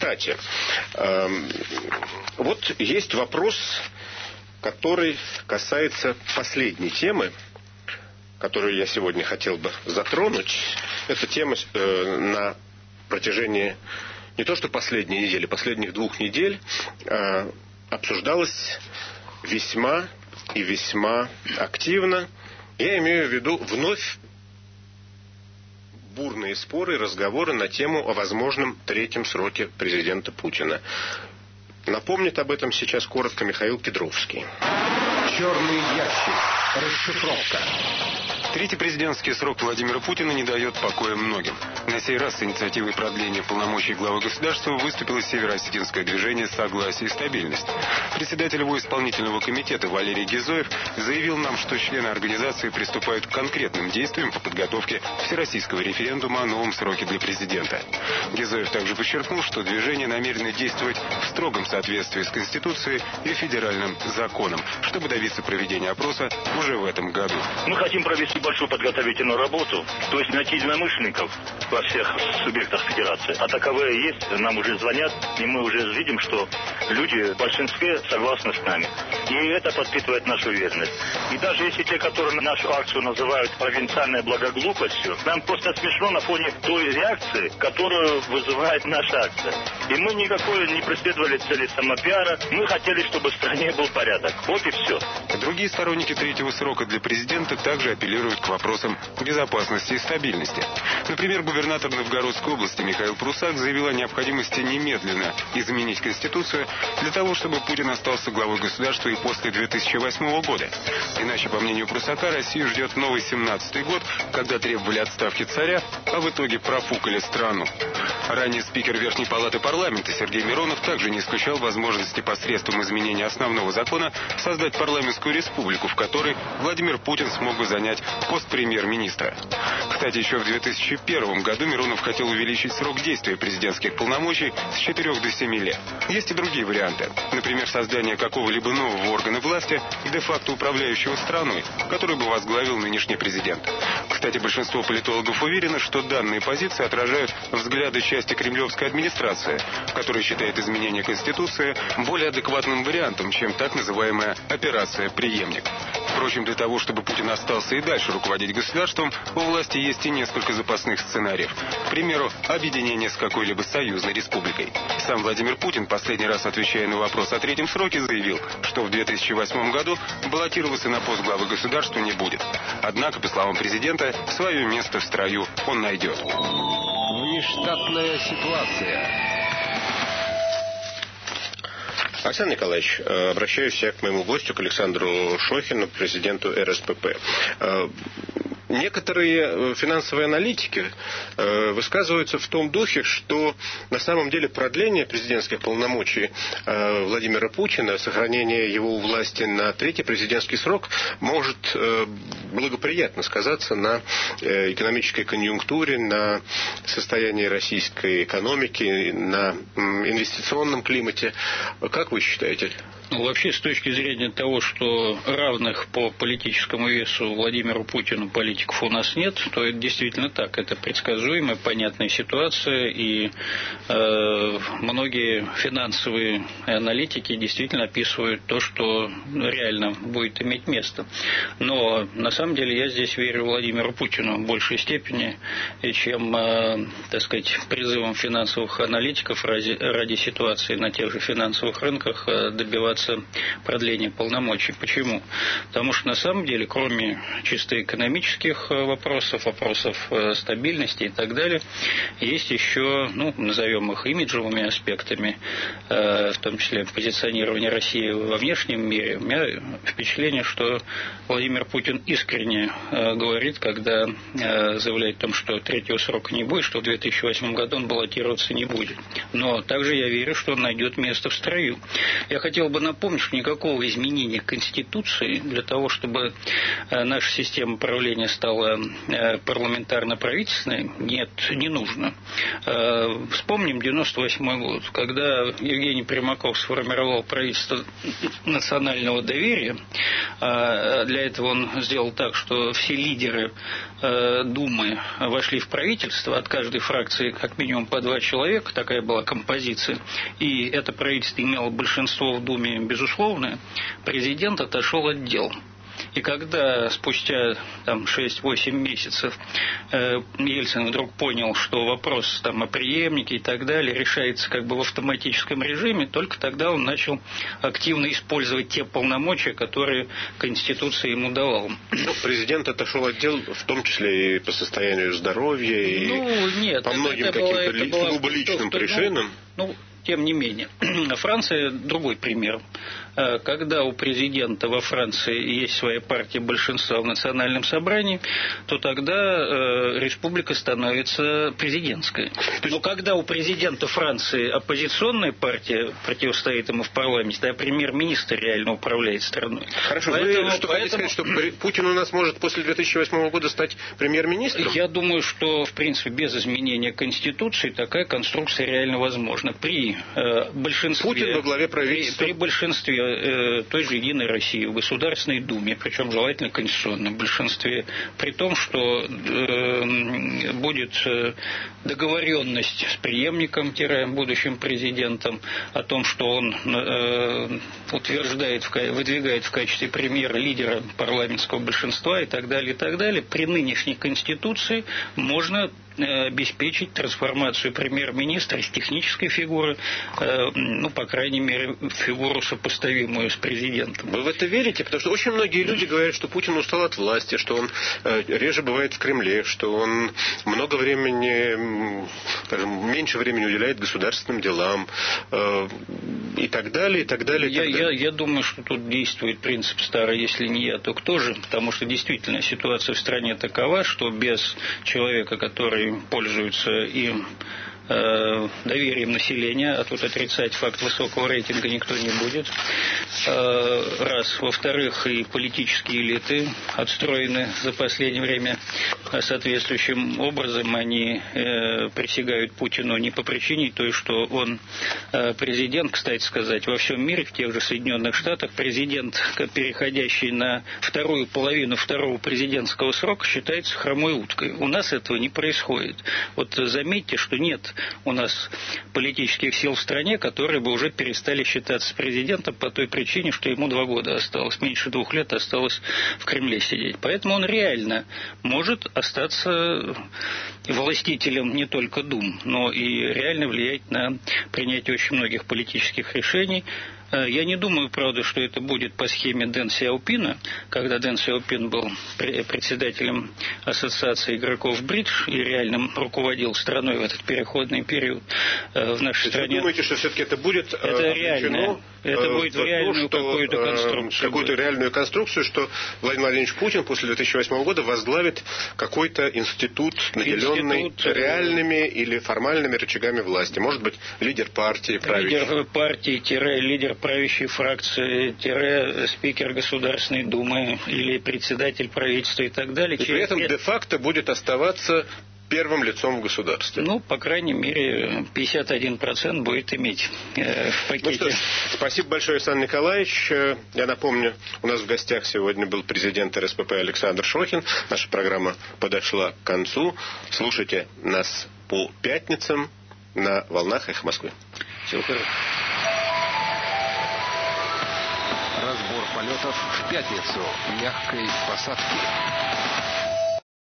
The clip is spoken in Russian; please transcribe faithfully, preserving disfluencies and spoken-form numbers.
Кстати, вот есть вопрос, который касается последней темы, которую я сегодня хотел бы затронуть. Эта тема на протяжении не то что последней недели, последних двух недель обсуждалась весьма и весьма активно. Я имею в виду вновь бурные споры и разговоры на тему о возможном третьем сроке президента Путина. Напомнит об этом сейчас коротко Михаил Кедровский. Черный ящик. Расшифровка. Третий президентский срок Владимира Путина не дает покоя многим. На сей раз с инициативой продления полномочий главы государства выступило североосетинское движение «Согласие и стабильность». Председатель его исполнительного комитета Валерий Гизоев заявил нам, что члены организации приступают к конкретным действиям по подготовке всероссийского референдума о новом сроке для президента. Гизоев также подчеркнул, что движение намерено действовать в строгом соответствии с Конституцией и федеральным законом, чтобы добиться проведения опроса уже в этом году. Мы хотим провести большую подготовительную работу, то есть найти единомышленников во всех субъектах федерации. А таковые есть, нам уже звонят, и мы уже видим, что люди в большинстве согласны с нами. И это подпитывает нашу уверенность. И даже если те, которые нашу акцию называют провинциальной благоглупостью, нам просто смешно на фоне той реакции, которую вызывает наша акция. И мы никакой не преследовали цели самопиара, мы хотели, чтобы в стране был порядок. Вот и все. Другие сторонники третьего срока для президента также апеллируют к вопросам безопасности и стабильности. Например, губернатор Новгородской области Михаил Прусак заявил о необходимости немедленно изменить Конституцию для того, чтобы Путин остался главой государства и после две тысячи восьмого года. Иначе, по мнению Прусака, Россию ждет новый семнадцатый год, когда требовали отставки царя, а в итоге профукали страну. Ранее спикер Верхней палаты парламента Сергей Миронов также не исключал возможности посредством изменения основного закона создать парламентскую республику, в которой Владимир Путин смог бы занять пост премьер-министра. Кстати, еще в две тысячи первом году Миронов хотел увеличить срок действия президентских полномочий с четырёх до семи лет. Есть и другие варианты. Например, создание какого-либо нового органа власти, де-факто управляющего страной, который бы возглавил нынешний президент. Кстати, большинство политологов уверено, что данные позиции отражают взгляды части кремлевской администрации, которая считает изменение Конституции более адекватным вариантом, чем так называемая «операция преемник». Впрочем, для того, чтобы Путин остался и дальше руководить государством, у власти есть и несколько запасных сценариев. К примеру, объединение с какой-либо союзной республикой. Сам Владимир Путин, последний раз отвечая на вопрос о третьем сроке, заявил, что в две тысячи восьмом году баллотироваться на пост главы государства не будет. Однако, по словам президента, свое место в строю он найдет. Внештатная ситуация. Александр Николаевич, обращаюсь я к моему гостю, к Александру Шохину, президенту эр эс пэ пэ. Некоторые финансовые аналитики высказываются в том духе, что на самом деле продление президентских полномочий Владимира Путина, сохранение его у власти на третий президентский срок может благоприятно сказаться на экономической конъюнктуре, на состоянии российской экономики, на инвестиционном климате. Как вы считаете? Ну, вообще, с точки зрения того, что равных по политическому весу Владимиру Путину политиков у нас нет, то это действительно так. Это предсказуемая, понятная ситуация, и э, многие финансовые аналитики действительно описывают то, что реально будет иметь место. Но на самом деле я здесь верю Владимиру Путину в большей степени, чем, э, так сказать, призывам финансовых аналитиков ради, ради ситуации на тех же финансовых рынках э, добиваться продления полномочий. Почему? Потому что на самом деле, кроме чисто экономических вопросов, вопросов стабильности и так далее, есть еще, ну, назовем их имиджевыми аспектами, в том числе позиционирование России во внешнем мире. У меня впечатление, что Владимир Путин искренне говорит, когда заявляет о том, что третьего срока не будет, что в две тысячи восьмом году он баллотироваться не будет. Но также я верю, что он найдет место в строю. Я хотел бы напомнить, что никакого изменения Конституции для того, чтобы наша система правления стала парламентарно-правительственной, нет, не нужно. Вспомним девяносто восьмой год, когда Евгений Примаков сформировал правительство национального доверия. Для этого он сделал так, что все лидеры Думы вошли в правительство, от каждой фракции как минимум по два человека, такая была композиция, и это правительство имело большинство в Думе безусловное, президент отошел от дел. И когда спустя там, шесть-восемь месяцев э, Ельцин вдруг понял, что вопрос там, о преемнике и так далее решается как бы в автоматическом режиме, только тогда он начал активно использовать те полномочия, которые Конституция ему давала. Ну, президент отошел от дел, в том числе и по состоянию здоровья, и ну, нет, по многим каким-то ли, сугубо личным причинам. Ну, тем не менее. Франция другой пример. Когда у президента во Франции есть своя партия большинства в национальном собрании, то тогда э, республика становится президентской. Но когда у президента Франции оппозиционная партия противостоит ему в парламенте, а премьер-министр реально управляет страной. Хорошо, поэтому, вы что поэтому... хотите сказать, что Путин у нас может после две тысячи восьмого года стать премьер-министром? Я думаю, что, в принципе, без изменения Конституции такая конструкция реально возможна. При э, большинстве... Путин во главе правительства. При, при большинстве той же «Единой России» в Государственной Думе, причем желательно конституционном большинстве, при том, что э, будет договоренность с преемником-будущим президентом о том, что он э, утверждает, выдвигает в качестве премьера лидера парламентского большинства и так далее, и так далее. При нынешней Конституции можно обеспечить трансформацию премьер-министра из технической фигуры, ну, по крайней мере, фигуру сопоставимую с президентом. Вы в это верите? Потому что очень многие люди говорят, что Путин устал от власти, что он реже бывает в Кремле, что он много времени, скажем, меньше времени уделяет государственным делам и так далее, и так далее. И я, так далее. Я, я думаю, что тут действует принцип старый, если не я, то кто же? Потому что действительно ситуация в стране такова, что без человека, который пользуются им э, доверием населения, а тут отрицать факт высокого рейтинга никто не будет. Э, раз. Во-вторых, и политические элиты отстроены за последнее время соответствующим образом. Они э, присягают Путину не по причине той, что он э, президент, кстати сказать, во всем мире, в тех же Соединенных Штатах, президент, переходящий на вторую половину второго президентского срока, считается хромой уткой. У нас этого не происходит. Вот заметьте, что нет у нас политических сил в стране, которые бы уже перестали считаться президентом по той причине, что ему два года осталось, меньше двух лет осталось в Кремле сидеть. Поэтому он реально может остаться властителем не только Дум, но и реально влиять на принятие очень многих политических решений. Я не думаю, правда, что это будет по схеме Дэн Сяопина, когда Дэн Сяопин был председателем Ассоциации игроков бридж и реально руководил страной в этот переходный период в нашей стране. Вы думаете, что все-таки это будет это реально? Это будет в реальную какую-то конструкцию. Какую-то реальную конструкцию, что Владимир Владимирович Путин после две тысячи восьмого года возглавит какой-то институт, наделенный институт, реальными или формальными рычагами власти. Может быть, лидер партии, правящий. Лидер партии-лидер правящей фракции-спикер Государственной Думы или председатель правительства и так далее. И при этом де-факто будет оставаться первым лицом в государстве. Ну, по крайней мере, пятьдесят один процент будет иметь э, в пакете. Ну что ж, спасибо большое, Александр Николаевич. Я напомню, у нас в гостях сегодня был президент эр эс пэ пэ Александр Шохин. Наша программа подошла к концу. Слушайте нас по пятницам на волнах «Эхо Москвы». Всего хорошего. Разбор полетов в пятницу. Мягкой посадки.